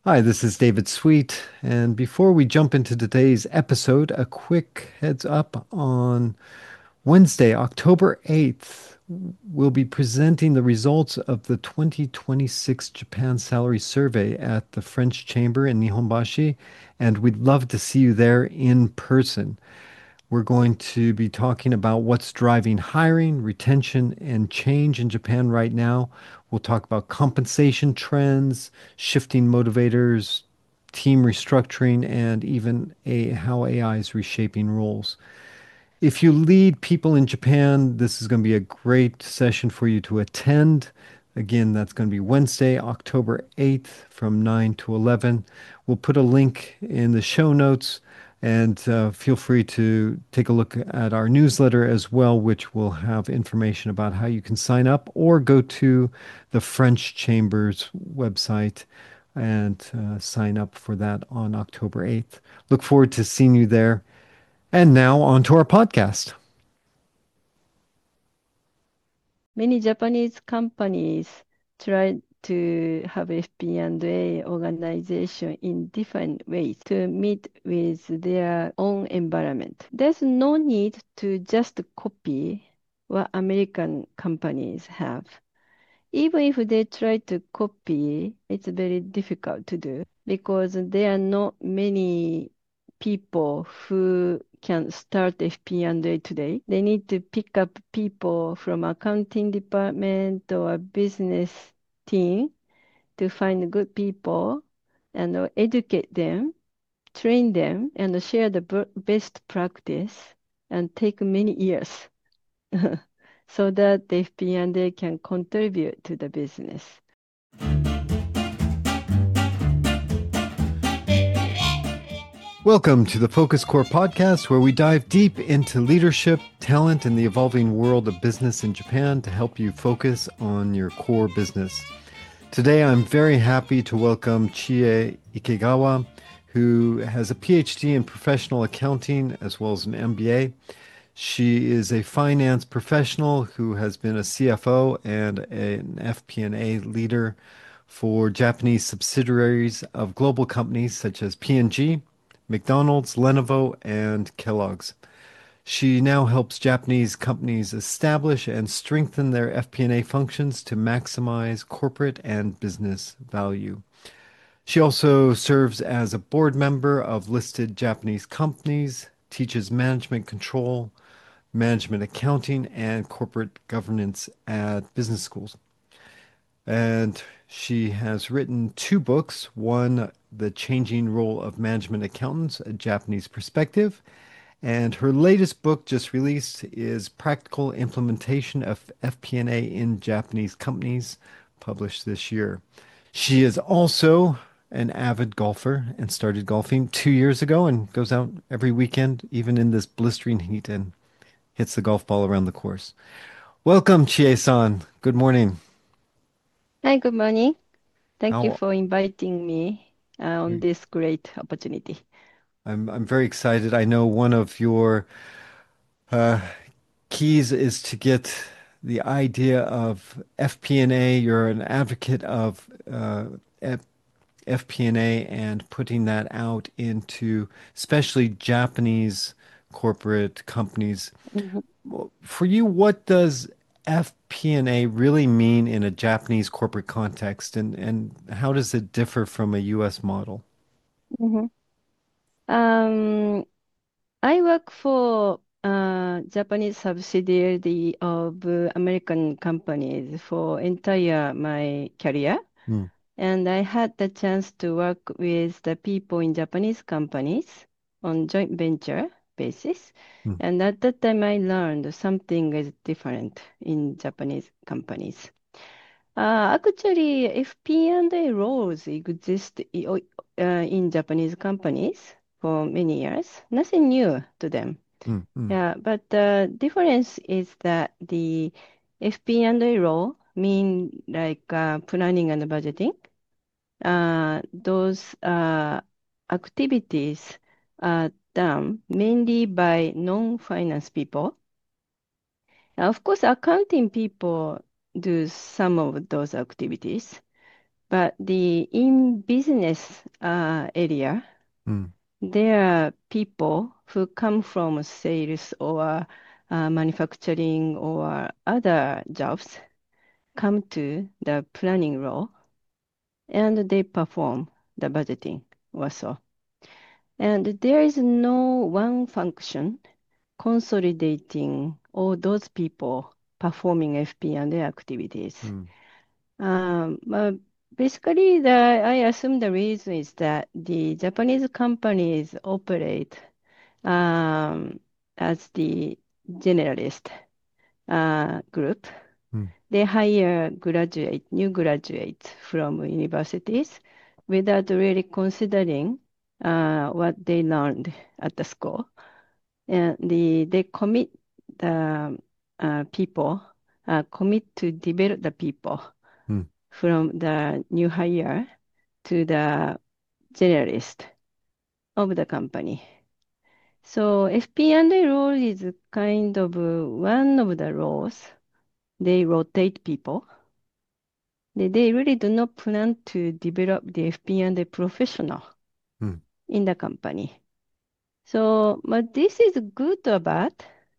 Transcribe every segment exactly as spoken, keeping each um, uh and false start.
Hi, this is David Sweet. And before we jump into today's episode, a quick heads up on Wednesday, October eighth, we'll be presenting the results of the twenty twenty-six Japan Salary Survey at the French Chamber in Nihonbashi, and we'd love to see you there in person. We're going to be talking about what's driving hiring, retention, and change in Japan right now. We'll talk about compensation trends, shifting motivators, team restructuring, and even a, how A I is reshaping roles. If you lead people in Japan, this is going to be a great session for you to attend. Again, that's going to be Wednesday, October eighth from nine to eleven. We'll put a link in the show notes and uh, feel free to take a look at our newsletter as well, which will have information about how you can sign up or go to the French Chamber's website and uh, sign up for that on October eighth. Look forward to seeing you there. And now on to our podcast. Many Japanese companies try to have F P and A organization in different ways to meet with their own environment. There's no need to just copy what American companies have. Even if they try to copy, it's very difficult to do because there are not many people who can start F P and A today. They need to pick up people from accounting department or business team to find good people and uh, educate them, train them, and share the b- best practice and take many years so that the F P and A can contribute to the business. Welcome to the Focus Core podcast, where we dive deep into leadership, talent, and the evolving world of business in Japan to help you focus on your core business. Today, I'm very happy to welcome Chie Ikegawa, who has a PhD in professional accounting as well as an M B A. She is a finance professional who has been a C F O and an F P and A leader for Japanese subsidiaries of global companies such as P and G, McDonald's, Lenovo, and Kellogg's. She now helps Japanese companies establish and strengthen their F P and A functions to maximize corporate and business value. She also serves as a board member of listed Japanese companies, teaches management control, management accounting, and corporate governance at business schools. And she has written two books. One, The Changing Role of Management Accountants, a Japanese Perspective. And her latest book, just released, is Practical Implementation of F P and A in Japanese Companies, published this year. She is also an avid golfer and started golfing two years ago and goes out every weekend, even in this blistering heat, and hits the golf ball around the course. Welcome, Chie-san. Good morning. Hi, good morning. Thank you How for inviting me uh, on this great opportunity. I'm I'm very excited. I know one of your uh, keys is to get the idea of F P and A. You're an advocate of uh, F- FP&A and putting that out into especially Japanese corporate companies. Mhm, For you, what does F P and A really mean in a Japanese corporate context, and, and how does it differ from a U S model? mhm. Um, I work for uh, Japanese subsidiary of uh, American companies for entire my career. Hmm, And I had the chance to work with the people in Japanese companies on joint venture basis. hmm, And at that time, I learned something is different in Japanese companies. Uh, actually, F P and A roles exist i- o- uh, in Japanese companies for many years. Nothing new to them. hmm, hmm, Yeah, but the difference is that the F P and A role mean like uh, planning and budgeting. Uh, those uh, activities are done mainly by non-finance people. Of course, accounting people do some of those activities, But the in business uh, area, Mm, there are people who come from sales or uh, manufacturing or other jobs come to the planning role and they perform the budgeting also. And there is no one function consolidating all those people performing F P and A activities. mm, Um, but basically, the, I assume the reason is that the Japanese companies operate um, as the generalist uh, group. mm, They hire graduate, new graduates from universities without really considering uh, what they learned at the school. And the, they commit the uh, people, uh, commit to develop the people mm, from the new hire to the generalist of the company. So F P and A role is kind of uh, one of the roles. They rotate people. They, they really do not plan to develop the F P and A professional mm. in the company. So, but this is good or bad?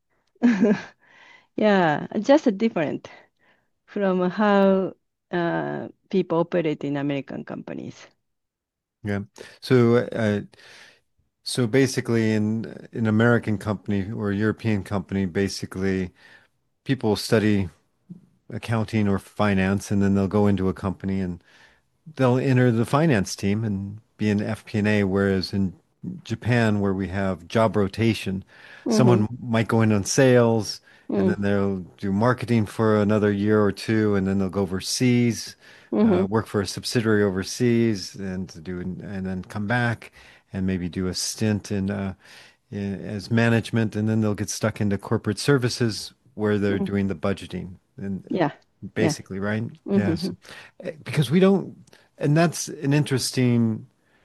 Yeah, just different from how uh, people operate in American companies. Yeah. So, uh, so basically, in an American company or European company, basically, people study accounting or finance, and then they'll go into a company and they'll enter the finance team and be in F P and A, whereas in Japan, where we have job rotation, Mm-hmm, someone might go in on sales and then mm, they'll do marketing for another year or two, and then they'll go overseas, uh, mm-hmm, work for a subsidiary overseas, and to do and then come back and maybe do a stint in, uh, in as management, and then they'll get stuck into corporate services where they're mm. doing the budgeting and Yeah, yeah. basically, right? Mm-hmm, Yes. Eh, because we don't, and that's an interesting,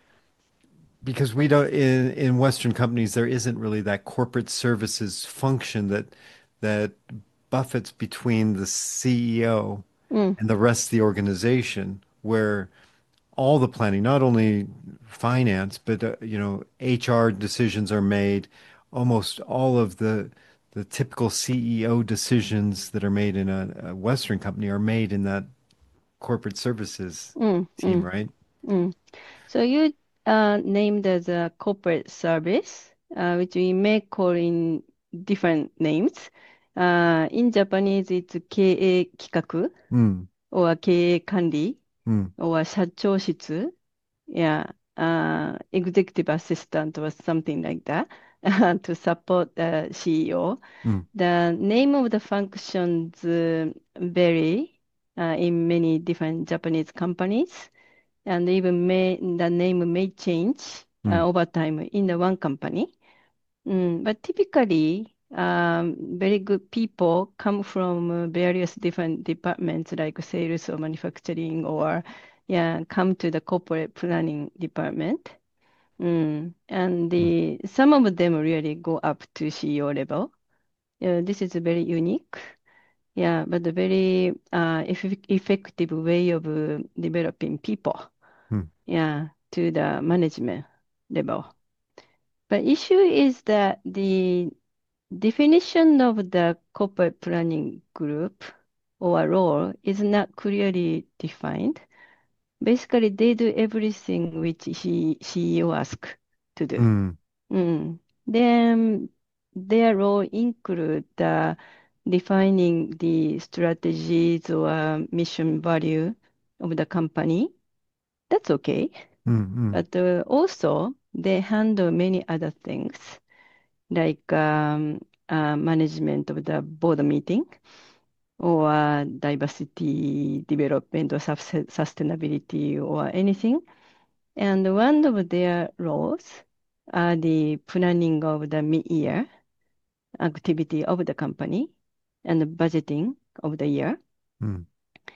because we don't, in in Western companies, there isn't really that corporate services function that that buffets between the C E O mm, and the rest of the organization, where all the planning, not only finance, but uh, you know, H R decisions are made. Almost all of the the typical C E O decisions that are made in a, a Western company are made in that corporate services mm, team, mm, right? mm. So you uh, named as a corporate service, uh, which we may call in different names. Uh, in Japanese, it's 経営企画 Mm, or 経営管理 mm, or 社長室. Yeah, uh, executive assistant or something like that to support the C E O. mm, The name of the functions uh, vary uh, in many different Japanese companies, and even may the name may change mm, uh, over time in the one company. Mm, but typically, um, very good people come from uh, various different departments like sales or manufacturing or yeah, come to the corporate planning department. Mm, and mm, the some of them really go up to C E O level. Yeah, this is very unique. Yeah, but a very uh, eff effective way of uh, developing people. mm, Yeah, to the management level. But issue is that the definition of the corporate planning group or role is not clearly defined. Basically, they do everything which he, C E O asks to do. mm, Mm. Then their role include uh, defining the strategies or mission value of the company. That's okay. mm, mm, But uh, also, they handle many other things like um, uh, management of the board meeting or uh, diversity development or sus- sustainability or anything. And one of their roles are the planning of the mid-year activity of the company and the budgeting of the year. mm,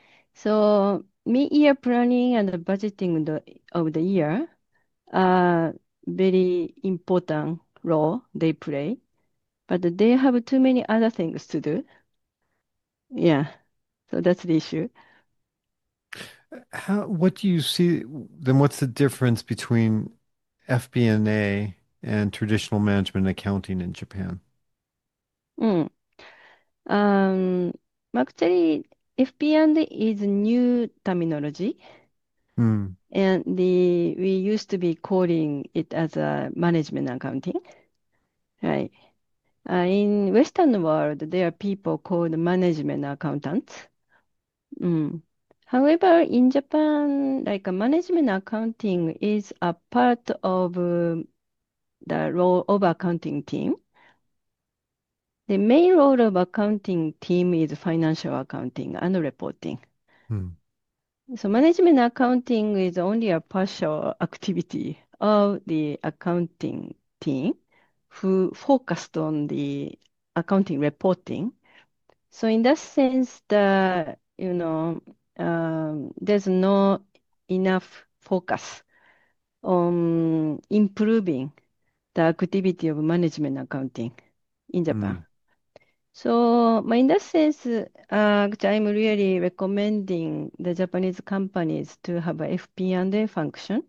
So mid-year planning and the budgeting of the, of the year are very important role they play, but they have too many other things to do. Yeah, so that's the issue. How, what do you see? Then what's the difference between F P and A and traditional management accounting in Japan? うん。Um, actually, F P and is new terminology, Hmm. and the we used to be calling it as a management accounting, right? Uh, in Western world, there are people called management accountants. Mm. However, in Japan, like a management accounting is a part of uh, the role of accounting team. The main role of accounting team is financial accounting and reporting. Hmm. So management accounting is only a partial activity of the accounting team who focused on the accounting reporting. So in that sense, the you know um, there's no enough focus on improving the activity of management accounting in Japan. Hmm. So, ma- in that sense, uh, actually, I'm really recommending the Japanese companies to have a F P and A function,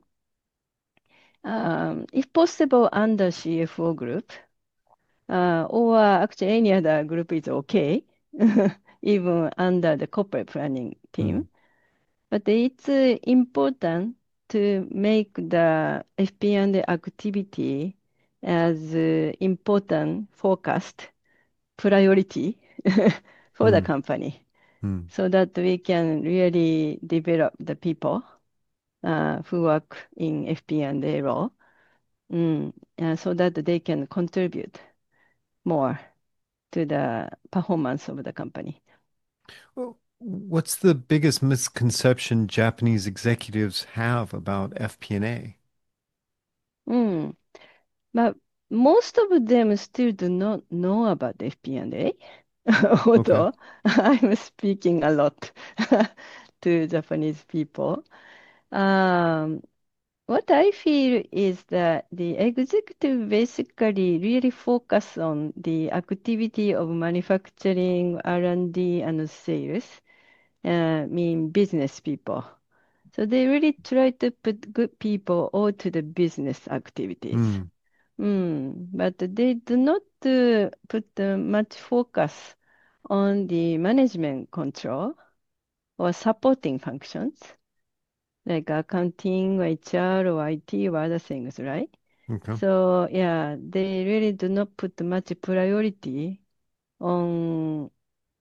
um, if possible, under C F O group, uh, or actually any other group is okay, even under the corporate planning Hmm. team. But it's uh, important to make the F P and A activity as uh, important forecast priority for the Hmm. company, Hmm. so that we can really develop the people uh, who work in F P and A role, mm, uh, so that they can contribute more to the performance of the company. Well, what's the biggest misconception Japanese executives have about F P and A? Mm. But most of them still do not know about F P and A, Okay. although I'm speaking a lot to Japanese people. Um, What I feel is that the executive basically really focus on the activity of manufacturing, R and D, and D, and sales, uh, mean business people. So they really try to put good people all to the business activities. Hmm. Mm, but they do not uh, put uh, much focus on the management control or supporting functions like accounting or H R or I T or other things, right? Okay. So yeah, they really do not put much priority on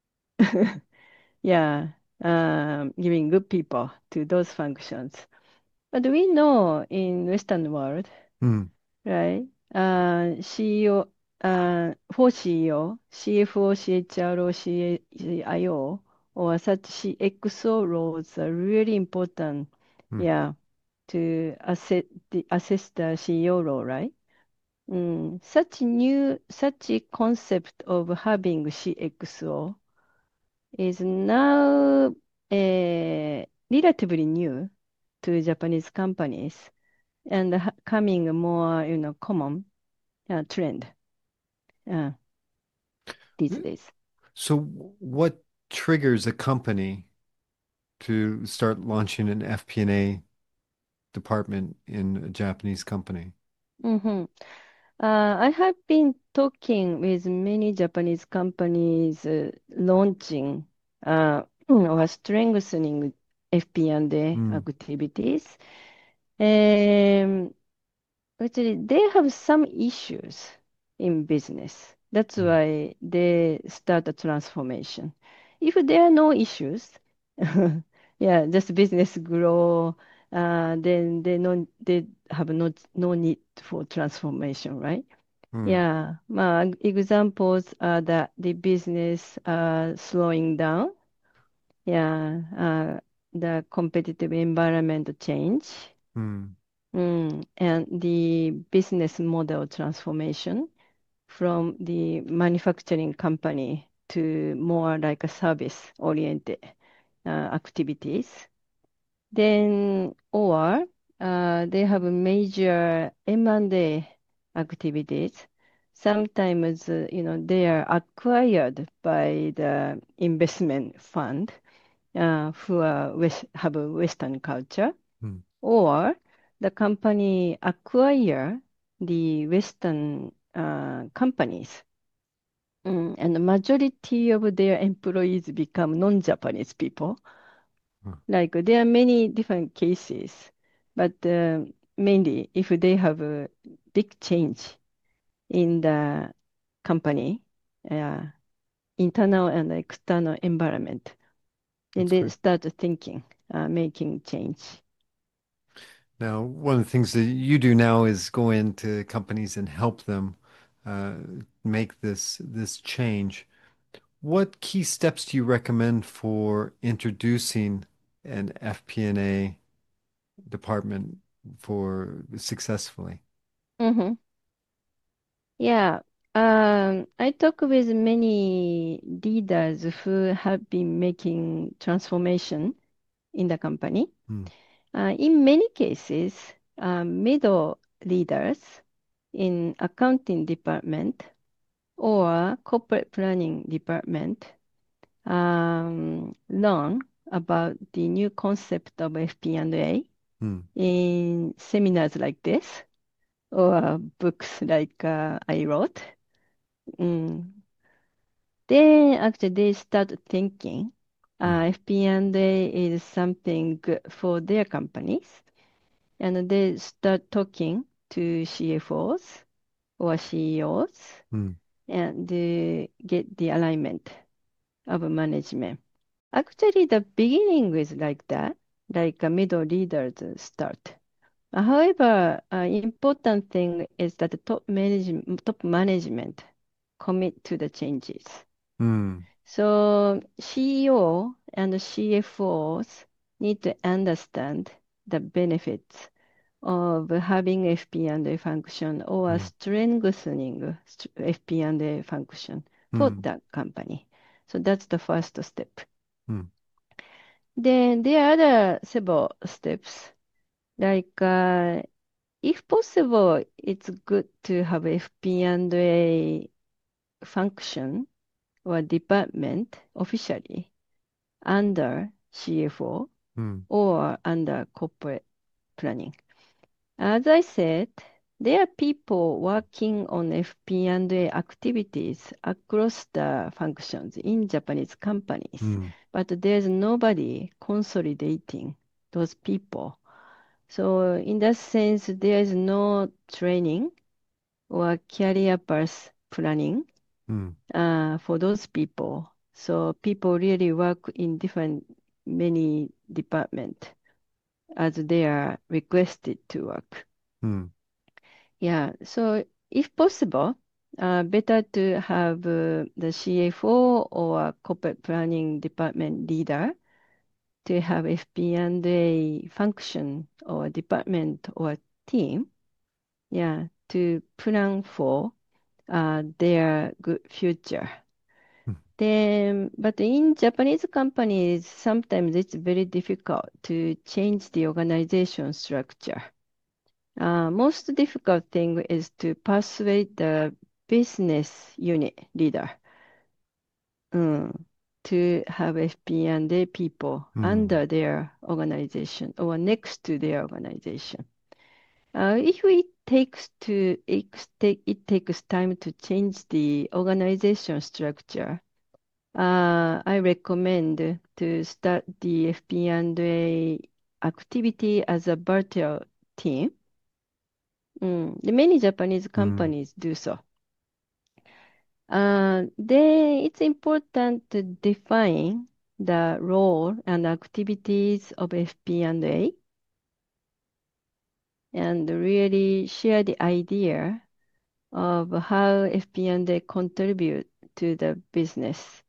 yeah, um, giving good people to those functions. But we know in Western world, Hmm. right? Uh, C E O, uh, for C E O, C F O, C H R O, C I O, or such C X O roles are really important. Hmm. Yeah, to assess the, assess the C E O role, right? Mm, such new, such a concept of having C X O is now uh, relatively new to Japanese companies and ha- coming more, you know, common uh, trend uh, these days. So, what triggers a company to start launching an F P and A department in a Japanese company? hmm Uh, I have been talking with many Japanese companies uh, launching uh, or strengthening F P and A Hmm. activities. Um, Actually, they have some issues in business. That's Hmm. why they start a transformation. If there are no issues, yeah, just business grow, uh, then they no they have no no need for transformation, right? Hmm. Yeah, ma, examples are that the business uh, slowing down. Yeah, uh, the competitive environment change. Hmm. Mm, and the business model transformation from the manufacturing company to more like a service-oriented uh, activities. Then, or uh, they have major M and A activities. Sometimes, uh, you know, they are acquired by the investment fund uh, who are West, have a Western culture, mm, or the company acquire the Western uh, companies. Mm, and the majority of their employees become non-Japanese people. mm. Like there are many different cases, but uh, mainly if they have a big change in the company, uh, internal and external environment, then That's they great. start thinking, uh, making change. Now, one of the things that you do now is go into companies and help them uh, make this this change. What key steps do you recommend for introducing an F P and A department for successfully? Hmm. Yeah. Um, I talk with many leaders who have been making transformation in the company. Hmm. Uh, in many cases, uh, middle leaders in accounting department or corporate planning department um, learn about the new concept of F P and A Hmm. in seminars like this or books like uh, I wrote. Mm. Then actually they start thinking Hmm. uh, F P and A is something good for their companies, and they start talking to C F Os or C E Os Hmm. and they get the alignment of management. Actually, the beginning is like that, like a middle leaders start. However, uh, important thing is that the top management, top management commit to the changes. Hmm. So C E O and C F Os need to understand the benefits of having F P and A function or Hmm. strengthening st- F P and A function for Hmm. that company. So that's the first step. Hmm. Then there are other several steps, like uh, if possible, it's good to have F P and A function or department officially under C F O Hmm. or under corporate planning. As I said, there are people working on F P and A activities across the functions in Japanese companies, Hmm. but there's nobody consolidating those people. So in that sense, there is no training or career path planning Hmm. uh, for those people. So people really work in different many departments as they are requested to work. Hmm. Yeah, so if possible, uh, better to have uh, the C F O or corporate planning department leader to have F P and A function or department or team, yeah, to plan for uh, their good future. Hmm. Then, but in Japanese companies, sometimes it's very difficult to change the organization structure. Uh, most difficult thing is to persuade the business unit leader mm, to have F P and A people Hmm. under their organization or next to their organization. Uh, if it takes to it, take, it takes time to change the organization structure, uh, I recommend to start the F P and A activity as a virtual team. Mm, the many Japanese Hmm. companies do so. Uh, then it's important to define the role and activities of F P and A and really share the idea of how F P and A contribute to the business.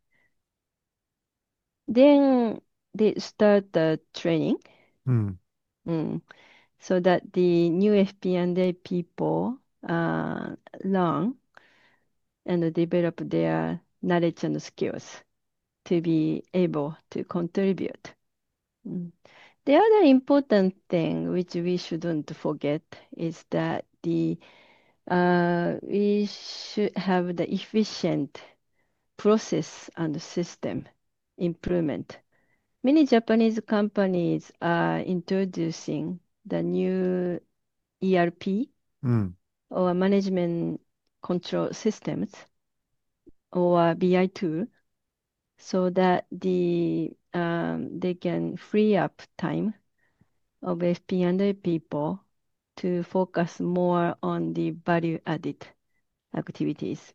Then they start the training Hmm. mm, so that the new F P and A people uh, learn and develop their knowledge and skills to be able to contribute. Mm. The other important thing which we shouldn't forget is that the uh, we should have the efficient process and system improvement. Many Japanese companies are introducing the new E R P Mm, or management control systems or B I tool so that the um, they can free up time of F P and A people to focus more on the value added activities.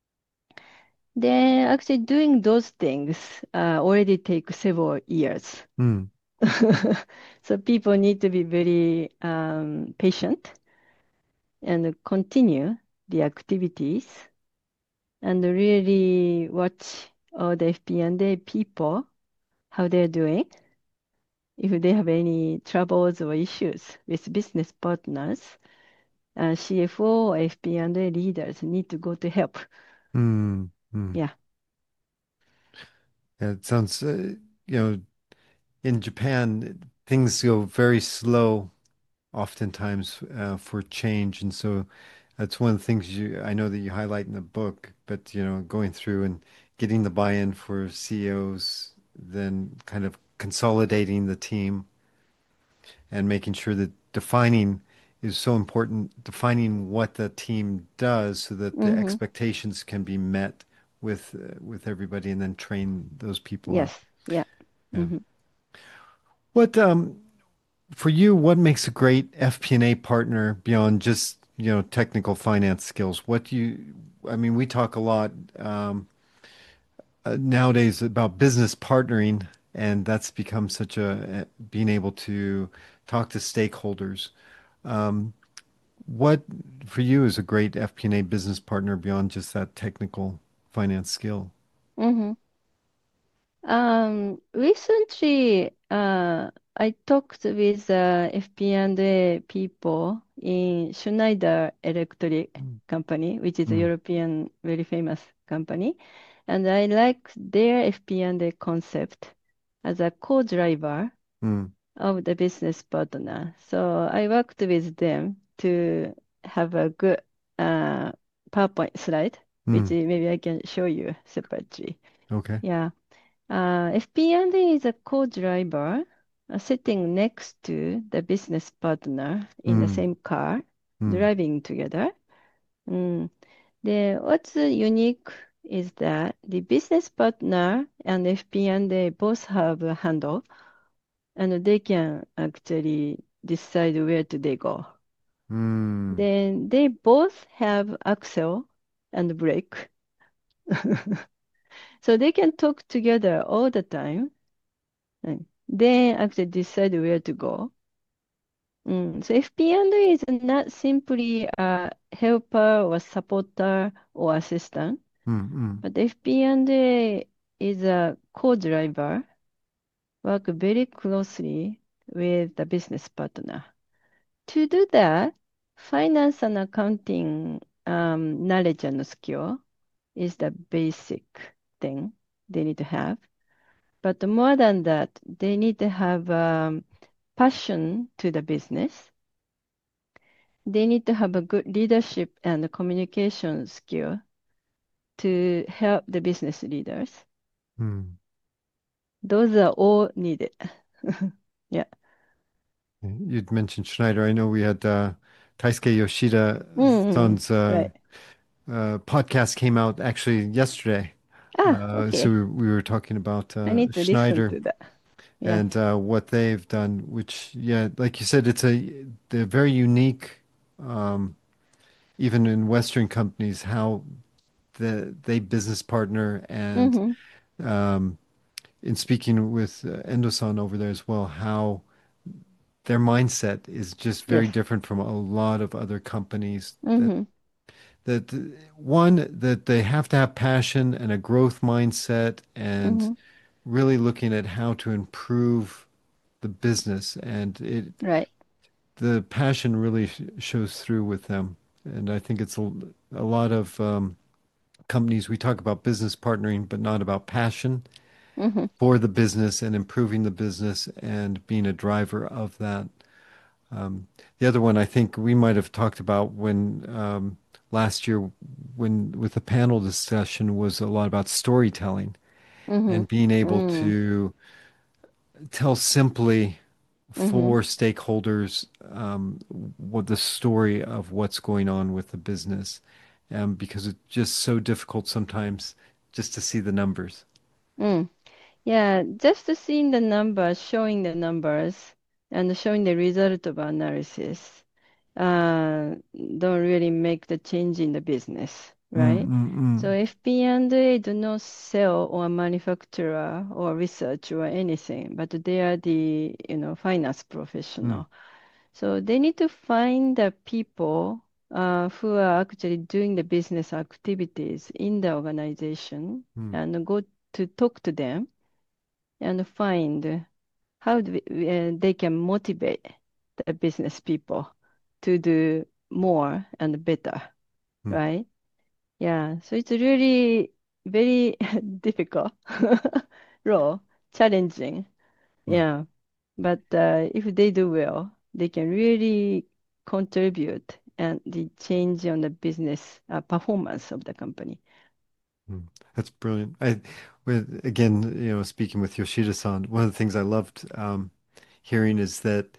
Then actually doing those things uh, already take several years. mm, So people need to be very um, patient and continue the activities and really watch all the F P and A people, how they're doing. If they have any troubles or issues with business partners, uh, C F O or F P and A leaders need to go to help. mm, mm. Yeah. Yeah, it sounds, uh, you know, in Japan, things go very slow oftentimes uh, for change. And so that's one of the things you I know that you highlight in the book, but you know, going through and getting the buy-in for C E Os, then kind of consolidating the team and making sure that defining is so important, defining what the team does so that the Hmm. expectations can be met with uh, with everybody and then train those people up. Yes. Yeah. Yeah. Hmm. What um For you, what makes a great F P and A partner beyond just, you know, technical finance skills? What do you, I mean, we talk a lot um, uh, nowadays about business partnering, and that's become such a, being able to talk to stakeholders. Um, what for you is a great F P and A business partner beyond just that technical finance skill? Hmm. Um, recently, uh, I talked with uh, F P and A people in Schneider Electric Mm, company, which is a mm, European very famous company, and I like their F P and A concept as a co-driver mm, of the business partner. So I worked with them to have a good uh, PowerPoint slide, which mm. maybe I can show you separately. Okay. Yeah. Uh, F P and A is a co-driver uh, sitting next to the business partner in the Mm, same car, mm, driving together. Mm. The, what's unique is that the business partner and F P and A both have a handle, and they can actually decide where to they go. mm, Then they both have axle and brake, so they can talk together all the time. And then actually decide where to go. Mm. So F P and A is not simply a helper or supporter or assistant, mm, mm, but F P and A is a co-driver, work very closely with the business partner. To do that, finance and accounting um, knowledge and skill is the basic thing they need to have. But more than that, they need to have um, passion to the business. They need to have a good leadership and communication skill to help the business leaders. mm. Those are all needed. Yeah. You'd mentioned Schneider. I know we had uh, Taisuke Mm-hmm. Yoshida-san's uh, Right. uh, podcast came out actually yesterday. Ah, Uh, so okay. we, we were talking about I uh, need to listen Schneider to that. Yeah. and uh, what they've done, which, yeah, like you said, it's a they're very unique, um, even in Western companies, how the they business partner and Mm-hmm. um, in speaking with uh, Endo-san over there as well, how their mindset is just very Yes. different from a lot of other companies that Mm-hmm. that one that they have to have passion and a growth mindset and Mm-hmm. really looking at how to improve the business and it Right. the passion really sh shows through with them and I think it's a, a lot of um, companies we talk about business partnering but not about passion Mm-hmm. for the business and improving the business and being a driver of that. Um, the other one I think we might have talked about when um, last year when with the panel discussion was a lot about storytelling Mm-hmm. and being able Mm. to tell simply Mm-hmm. for stakeholders um, what the story of what's going on with the business, um, because it's just so difficult sometimes just to see the numbers. Mm. Yeah, just seeing the numbers, showing the numbers, and showing the result of analysis, uh, don't really make the change in the business, right? So Mm-mm-mm. F P and A do not sell or manufacture or research or anything, but they are the, you know, finance Mm, professional. So they need to find the people uh, who are actually doing the business activities in the organization mm, and go to talk to them and find how do we, uh, they can motivate the business people to do more and better, mm, right? Yeah, so it's really very difficult role, challenging. mm, Yeah, but uh, if they do well, they can really contribute and the change on the business uh, performance of the company. mm. That's brilliant. I, with again, you know, speaking with Yoshida-san, one of the things I loved um, hearing is that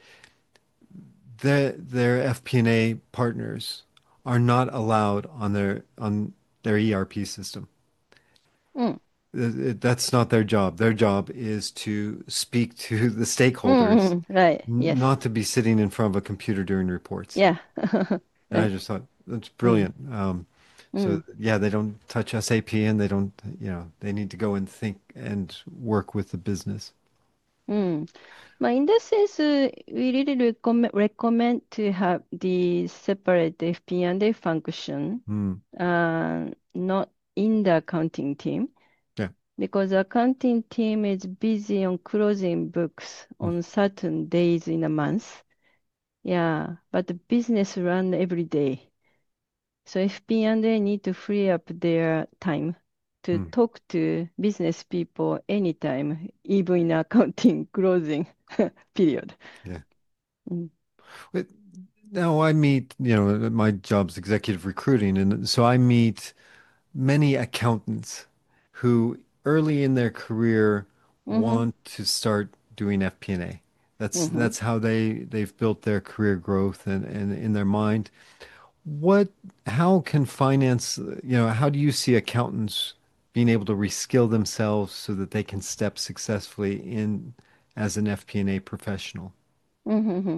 their their F P and A partners are not allowed on their on their E R P system. Mm, Uh, it- That's not their job. Their job is to speak to the stakeholders, mm, mm, right. n- Yes. not to be sitting in front of a computer doing reports. Yeah. And I Right. just thought that's Mm, brilliant. Um, so mm, yeah, they don't touch S A P and they don't, you know, they need to go and think and work with the business. mm. But in that sense, uh, we really recommend recommend to have the separate F P and A function, Hmm. uh, not in the accounting team, Yeah. because the accounting team is busy on closing books Mm, on certain days in a month. Yeah, but the business run every day. So F P and A need to free up their time to mm, talk to business people anytime, even in accounting closing period. yeah. Mm. But now I meet, you know, my job's executive recruiting, and so I meet many accountants who early in their career Mm-hmm. want to start doing F P and A. That's Mm-hmm. that's how they they've built their career growth and, and in their mind. What, how can finance, you know, how do you see accountants being able to reskill themselves so that they can step successfully in as an F P and A professional? Mm-hmm.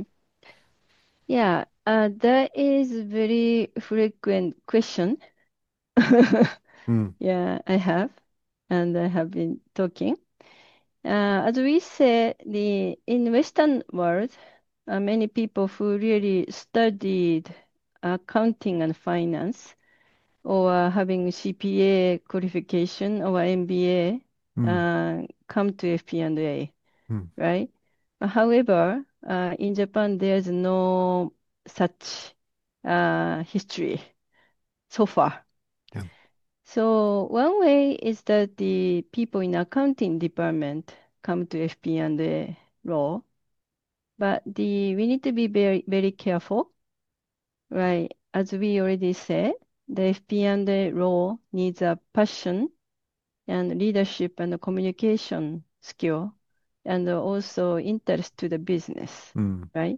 Yeah, uh, that is very frequent question. Hmm. Yeah, I have, and I have been talking. Uh, as we say, the in Western world, uh, many people who really studied accounting and finance or having C P A qualification or M B A Hmm. uh, come to F P and A, Hmm. right? However, uh, in Japan, there's no such uh, history so far. Yeah. So one way is that the people in accounting department come to F P and A role, but the we need to be very very careful, right? As we already said, the F P and A role needs a passion and leadership and communication skill, and also interest to the business, Hmm. right?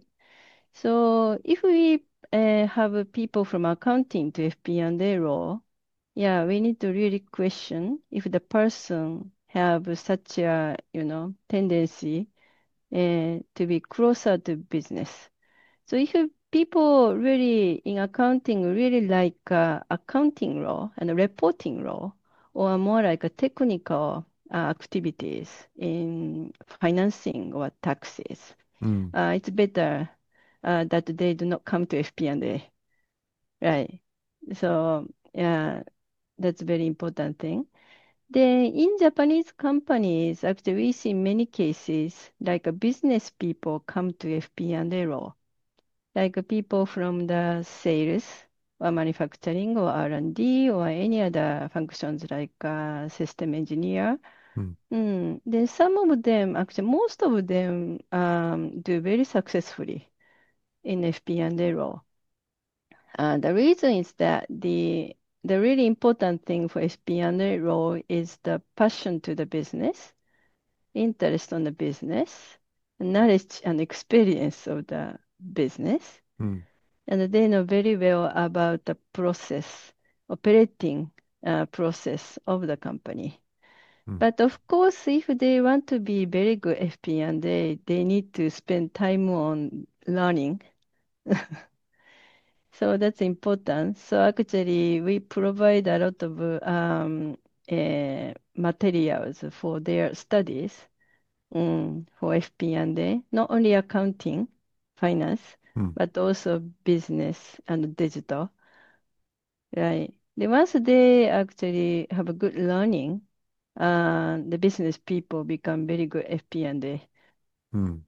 So if we uh, have people from accounting to F P and A role, yeah, we need to really question if the person have such a, you know, tendency uh, to be closer to business. So if you- people really in accounting really like uh, accounting role and reporting role, or more like a technical uh, activities in financing or taxes, Hmm. uh, it's better uh, that they do not come to F P and A, right? So yeah, that's very important thing. Then in Japanese companies, actually we see many cases like a business people come to F P and A role, like a people from the sales or manufacturing or R and D or any other functions like uh, system engineer. Hmm. Mm. Then some of them, actually most of them um, do very successfully in F P and A role. Uh, the reason is that the the really important thing for F P and A role is the passion to the business. interest on the business, knowledge and experience of the business, mm, and they know very well about the process, operating uh, process of the company. mm, But of course, if they want to be very good F P and they, they need to spend time on learning. So that's important. So actually, we provide a lot of um, uh, materials for their studies mm, for F P and A, not only accounting, finance, mm, but also business and digital, right? Then once they actually have a good learning, uh, the business people become very good F P and A. mm.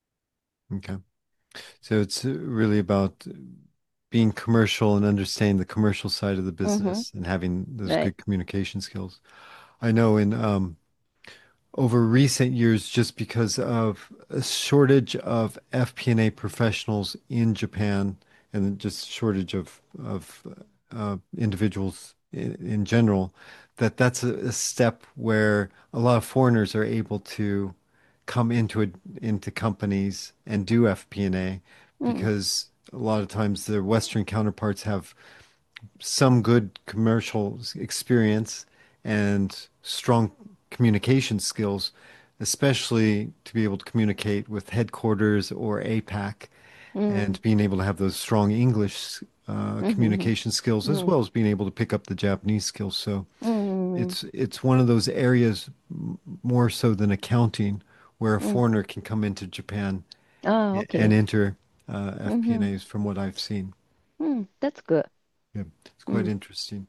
Okay. So it's uh, really about being commercial and understanding the commercial side of the Mm-hmm. business and having those Right. good communication skills. I know in um, over recent years, just because of a shortage of F P and A professionals in Japan and just shortage of of uh, individuals in, in general, that that's a, a step where a lot of foreigners are able to come into it into companies and do F P and A Mm, because a lot of times their Western counterparts have some good commercial experience and strong communication skills, especially to be able to communicate with headquarters or APAC mm, and being able to have those strong English uh, mm-hmm. communication skills as Mm, well as being able to pick up the Japanese skills. So mm, it's it's one of those areas m- more so than accounting where a mm. foreigner can come into Japan Ah, a- and okay. enter uh, Mm-hmm. F P and As from what I've seen. Mm, that's good. Yeah, it's quite Mm, interesting.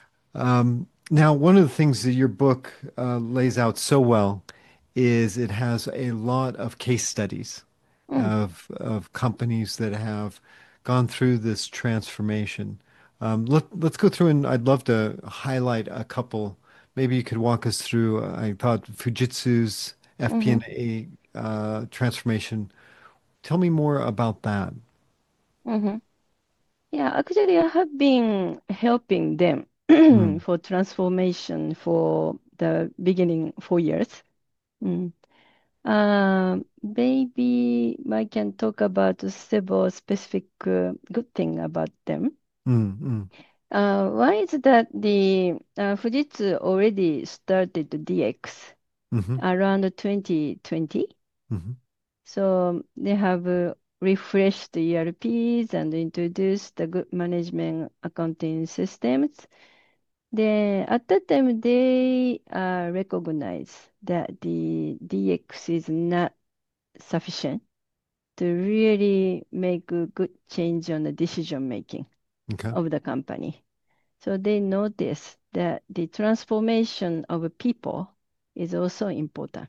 Um, now, one of the things that your book uh, lays out so well is it has a lot of case studies mm, of of companies that have gone through this transformation. Um, let, let's go through and I'd love to highlight a couple. Maybe you could walk us through. uh, I thought Fujitsu's mm-hmm. F P and A uh, transformation. Tell me more about that. Mm-hmm. Yeah, actually, I have been helping them Mm, for transformation for the beginning four years. Mm. Um, maybe I can talk about several specific uh, good thing about them. mm, mm, Uh, one is that the uh, Fujitsu already started the D X mm-hmm, around twenty twenty. mm-hmm, So they have uh, refreshed the E R Ps and introduced the good management accounting systems. Then at that time, they uh, recognize that the D X is not sufficient to really make a good change on the decision making okay. of the company. So they notice that the transformation of people is also important.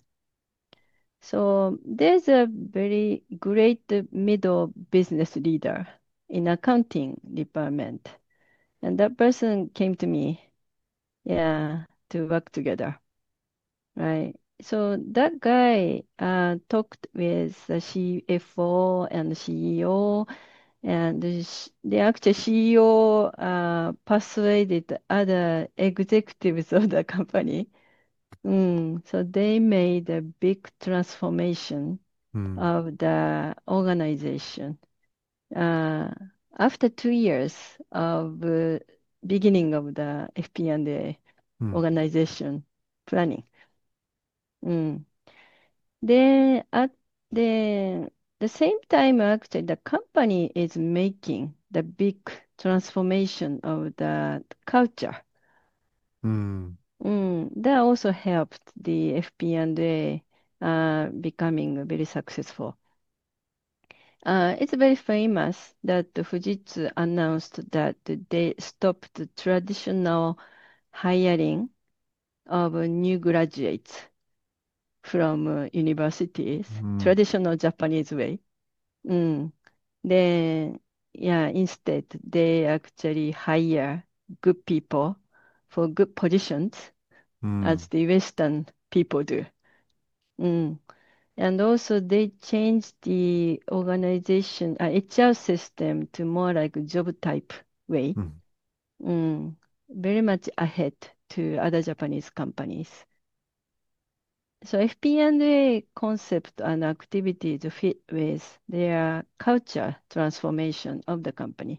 So there's a very great middle business leader in accounting department, and that person came to me, yeah, to work together, right? So that guy uh, talked with the C F O and C E O, and the, sh- the actual C E O uh, persuaded other executives of the company. Mm, so they made a big transformation Mm, of the organization. Uh, After two years of uh, beginning of the F P and A mm, organization planning. Mm. Then at the the same time, actually, the company is making the big transformation of the culture. mm, Mm. That also helped the F P and A uh, becoming very successful. Uh, it's very famous that Fujitsu announced that they stopped the traditional hiring of new graduates from uh, universities, mm, traditional Japanese way. Mm. Then, yeah, instead, they actually hire good people for good positions mm, as the Western people do. Mm. And also, they changed the organization, uh, H R system to more like a job type way, mm. mm, very much ahead to other Japanese companies. So F P and A concept and activities fit with their culture transformation of the company.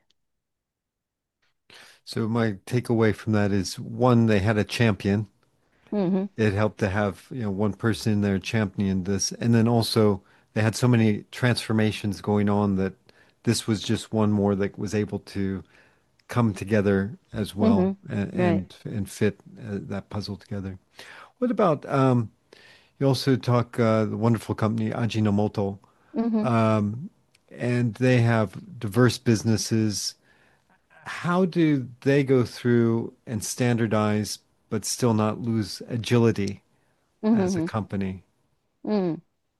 So my takeaway from that is one, they had a champion. Mm-hmm, It helped to have, you know, one person in there championing this. And then also they had so many transformations going on that this was just one more that was able to come together as well and mm-hmm, right. and, and fit uh, that puzzle together. What about um, you also talk uh, the wonderful company Ajinomoto, Mm-hmm. um, and they have diverse businesses. How do they go through and standardize but still not lose agility as a Mm-hmm. company? Mm.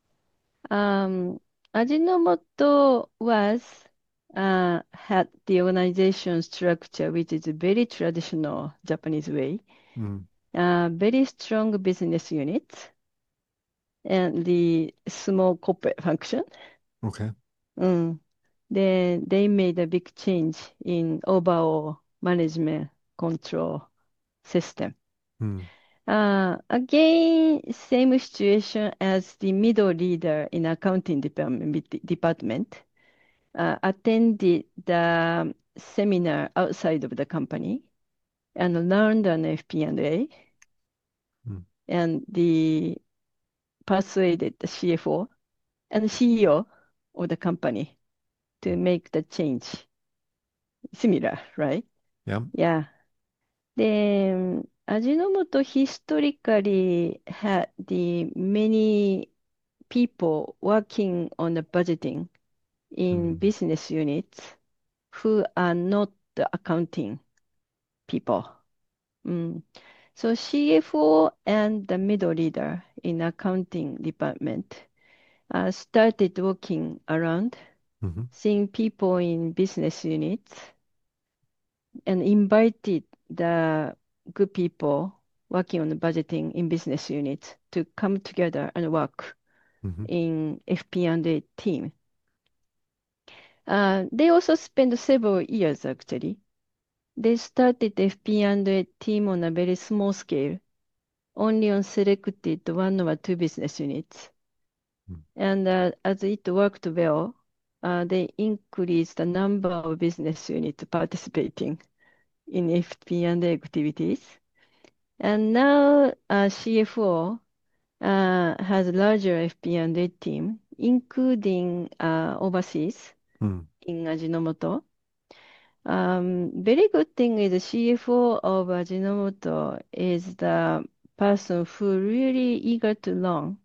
Um, Ajinomoto was uh, had the organization structure, which is a very traditional Japanese way. Mm, Uh, very strong business units and the small corporate function. okay. Mm. Then they made a big change in overall management control system. Mm, Uh, again, same situation as the middle leader in accounting department, department uh, attended the seminar outside of the company and learned an F P and A and A mm, and the persuaded the C F O and C E O of the company to make the change. Similar, right? yeah. Yeah. Then Ajinomoto historically had the many people working on the budgeting in Mm, business units who are not the accounting people. Mm. So C F O and the middle leader in accounting department uh, started walking around, mhm, seeing people in business units, and invited the good people working on the budgeting in business units to come together and work mhm, in F P and A team. Uh, they also spent several years actually. They started F P and A team on a very small scale, only on selected one or two business units. mm, And uh, as it worked well, uh, they increased the number of business units participating in F P and A activities. And now uh, C F O uh, has a larger F P and A team, including uh, overseas mm, in Ajinomoto. Um, very good thing is the C F O of Ajinomoto is the person who really eager to learn.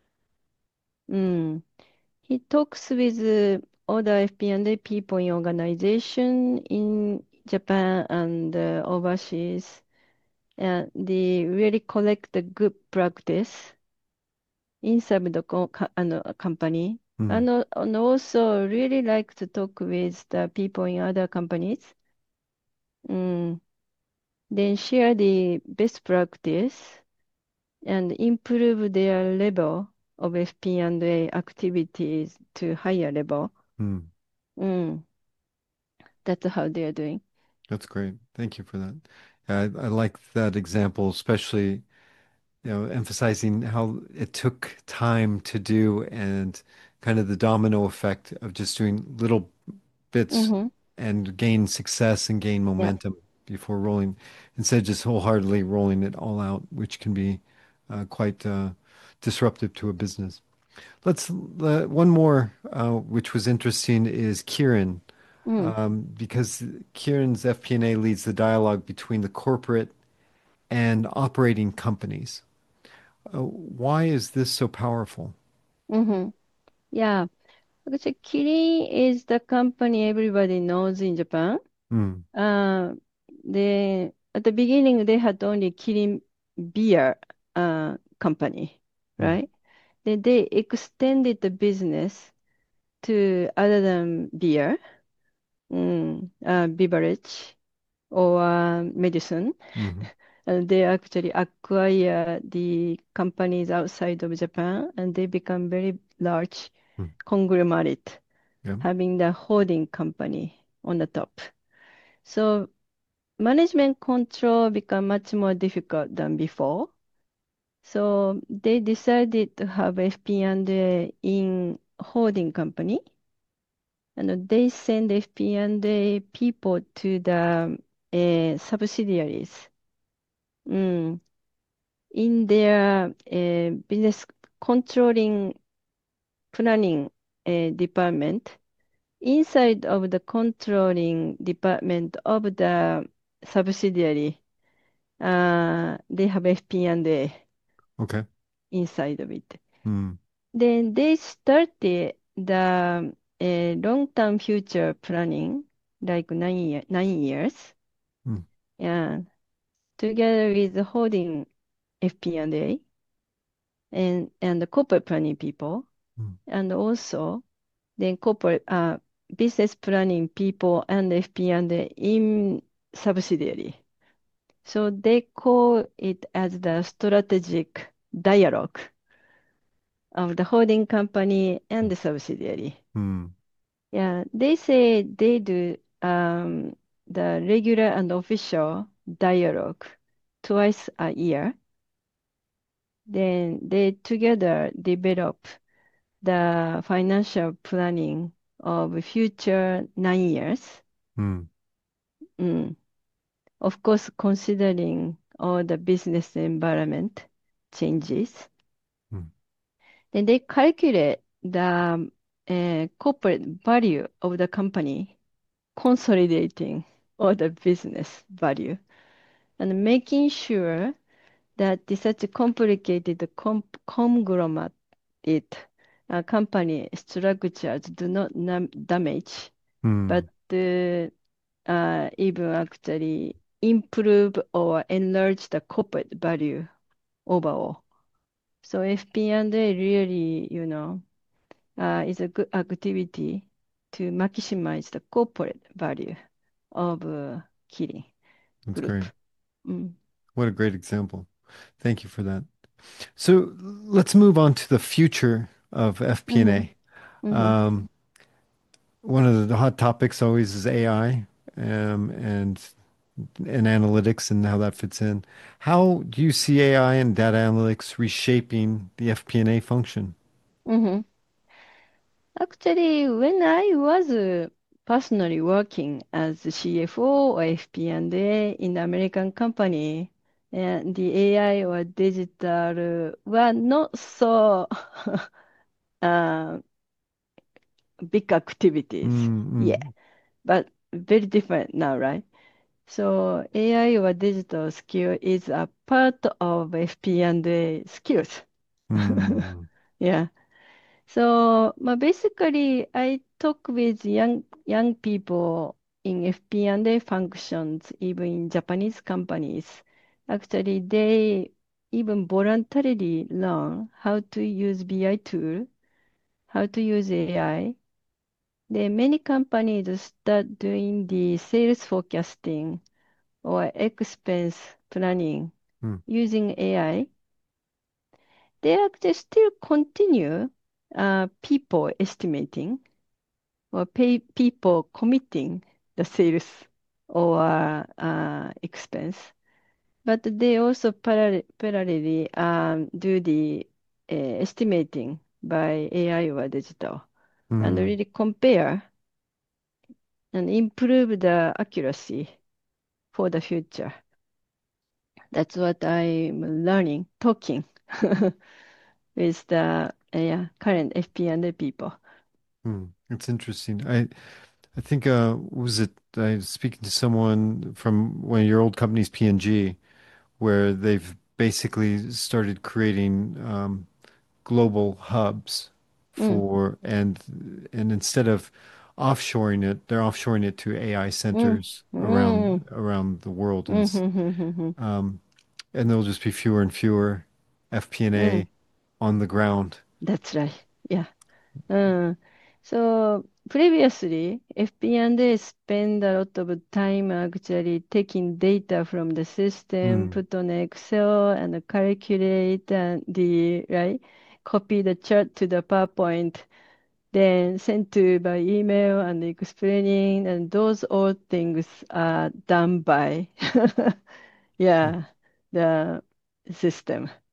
Mm. He talks with uh, other F P and A people in organization in Japan and uh, overseas, and they really collect the good practice inside the co co- ano, company. mm, And, al- and also really like to talk with the people in other companies. Mm. Then share the best practice and improve their level of F P and A activities to higher level. mm. Mm. That's how they are doing. That's great. Thank you for that. I, I like that example, especially, you know, emphasizing how it took time to do and kind of the domino effect of just doing little bits Mm-hmm. and gain success and gain Yeah. momentum before rolling, instead of just wholeheartedly rolling it all out, which can be uh, quite uh, disruptive to a business. Let's uh, one more, uh, which was interesting, is Kieran, Mm. um, because Kieran's F P and A leads the dialogue between the corporate and operating companies. Uh, why is this so powerful? Mm-hmm. Yeah. Actually, Kirin is the company everybody knows in Japan. Mm, Uh, they at the beginning they had only Kirin beer uh, company, mm, right? Then they extended the business to other than beer, mm, uh, beverage or uh, medicine. mhm, And they actually acquire the companies outside of Japan and they become very large mm. conglomerate, Yeah. having the holding company on the top. So management control become much more difficult than before. So they decided to have F P and A in holding company, and they send F P and A people to the uh, subsidiaries. Mm. In their uh, business controlling planning uh, department, inside of the controlling department of the subsidiary, uh, they have F P and A Okay. inside of it. Mm, Then they started the uh, long-term future planning, like nine, year, nine years, mm, and together with the holding F P and A and, and the corporate planning people, mm. and also then corporate uh, business planning people and F P and A in subsidiary. So they call it as the strategic dialogue of the holding company and the subsidiary. Mm, Yeah, they say they do um, the regular and official dialogue twice a year. Then they together develop the financial planning of future nine years. mm, Mm. Of course, considering all the business environment changes. mm, Then they calculate the uh, corporate value of the company, consolidating all the business value, and making sure that the such a complicated com conglomerate uh, company structures do not nam- damage, but mm. uh, uh, even actually improve or enlarge the corporate value overall. So F P and A really, you know, uh, is a good activity to maximize the corporate value of uh, Kirin That's Group. great. Mm. What a great example. Thank you for that. So let's move on to the future of Mm-hmm. F P and A. Mm-hmm. Um, one of the hot topics always is A I, um, and and analytics and how that fits in. How do you see A I and data analytics reshaping the F P and A function? Mm-hmm. Actually, when I was uh, personally working as the C F O or F P and A in the American company, and the A I or digital uh, were not so uh, big activities. Yeah, Mm, but very different now, right? So A I or digital skill is a part of F P and A skills. mm, mm, Yeah. So, ma basically, I talk with young young people in F P and A functions, even in Japanese companies. Actually, they even voluntarily learn how to use B I tool, how to use A I. Then many companies start doing the sales forecasting or expense planning mm, using A I. They actually still continue uh, people estimating or pay people committing the sales or uh, expense. But they also parallel, parallelly um, do the uh, estimating by A I or digital and mm, really compare and improve the accuracy for the future. That's what I'm learning, talking with the uh, yeah, current F P and A people. mm. It's interesting. I I think uh was it I was speaking to someone from one of your old companies, P and G, where they've basically started creating um, global hubs Mm, for and and instead of offshoring it, they're offshoring it to A I mm, centers around mm, around the world, and mm, s- mm, mm, mm, mm. um, and there'll just be fewer and fewer Mm. F P and A on the ground. That's right. Yeah. Mm. So previously, F P and A spend a lot of time actually taking data from the system, Mm, put on Excel and calculate and the right, copy the chart to the PowerPoint, then send to by email and explaining, and those all things are done by mm, yeah, the system.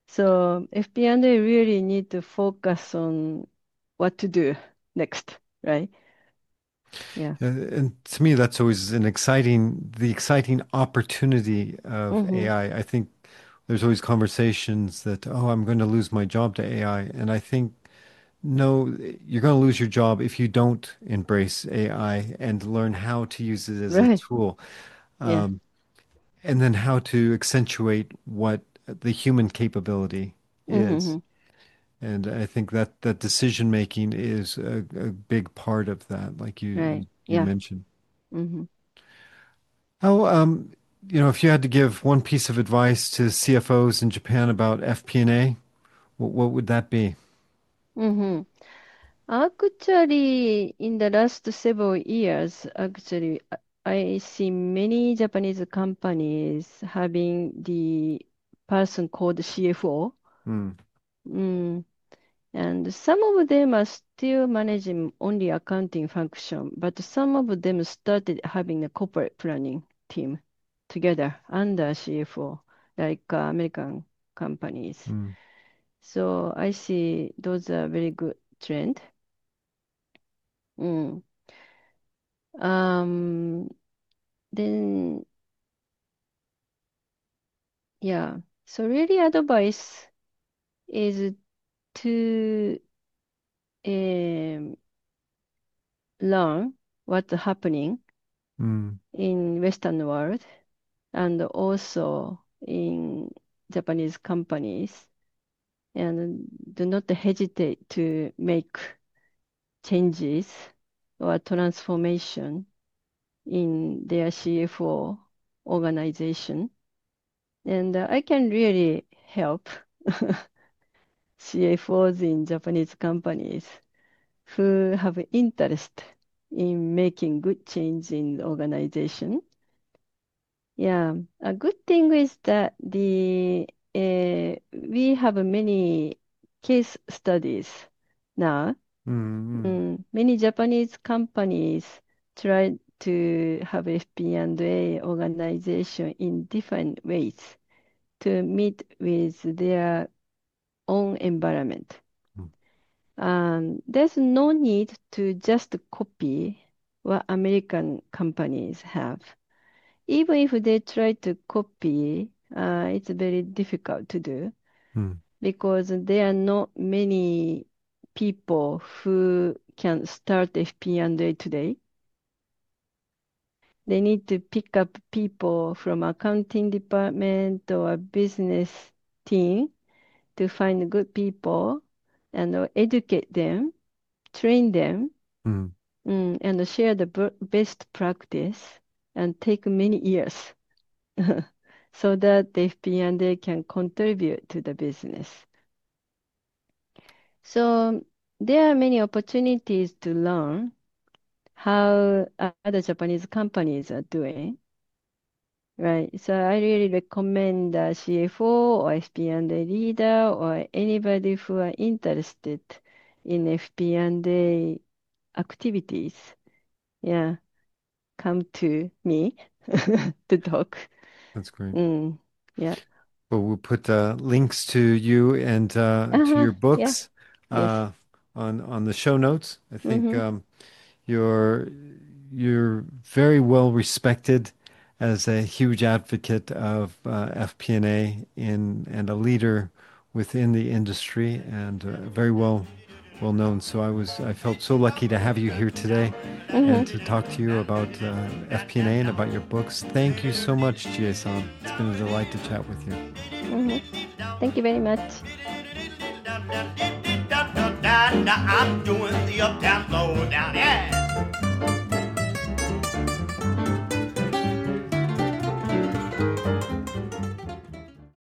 So F P and A really need to focus on what to do next, right? Yeah. Uh, and to me, that's always an exciting, the exciting opportunity of Mm-hmm. A I. I I think there's always conversations that, oh, I'm going to lose my job to A I. And I think, no, you're going to lose your job if you don't embrace A I and learn how to use it as a Right. tool. Yeah. Um, and then how to accentuate what the human capability is. Mm-hmm. And I think that that decision making is a, a big part of that, like you Right. you, you Yeah. mentioned. Mm-hmm. How, um, you know, if you had to give one piece of advice to C F Os in Japan about F P and A, what, what would that be? Mm-hmm. Actually, in the last several years, actually, I I see many Japanese companies having the person called C F O. Hmm. Mm. And some of them are still managing only accounting function, but some of them started having a corporate planning team together under C F O, like uh, American companies. Hmm. So I see those are very good trend. Mm. Um, then yeah, so really advice is to um, learn what's happening Hmm. in Western world and also in Japanese companies, and do not hesitate to make changes or transformation in their C F O organization. And uh, I can really help C F Os in Japanese companies who have interest in making good change in the organization. Yeah, a good thing is that the uh, we have many case studies now. Hmm. Mm, many Japanese companies try to have F P and A organization in different ways to meet with their own environment. Hmm. Um, there's no need to just copy what American companies have. Even if they try to copy, uh, it's very difficult to do Hmm. because there are not many people who can start F P and A today. They need to pick up people from accounting department or business team to find good people and uh, educate them, train them, Hmm. mm, and share the b- best practice and take many years so that the F P and A can contribute to the business. So there are many opportunities to learn how other Japanese companies are doing, right? So I really recommend the C F O or F P and A leader or anybody who are interested in F P and A activities. Yeah, come to me to talk. That's great. Mm, yeah. Well, we'll put uh, links to you and uh, to Uh-huh. your Yeah. books Yes. uh, on on the show notes. I think Mm-hmm. um, you're you're very well respected as a huge advocate of uh, F P and A in and a leader within the industry and uh, very well well known. So I was I felt so lucky to have you here today and Mm-hmm. to talk to you about uh, F P and A and about your books. Thank you so much, Jie-san. It's been a delight to chat with you. Mm-hmm. Thank you very much. I'm doing the uptown low down, yeah.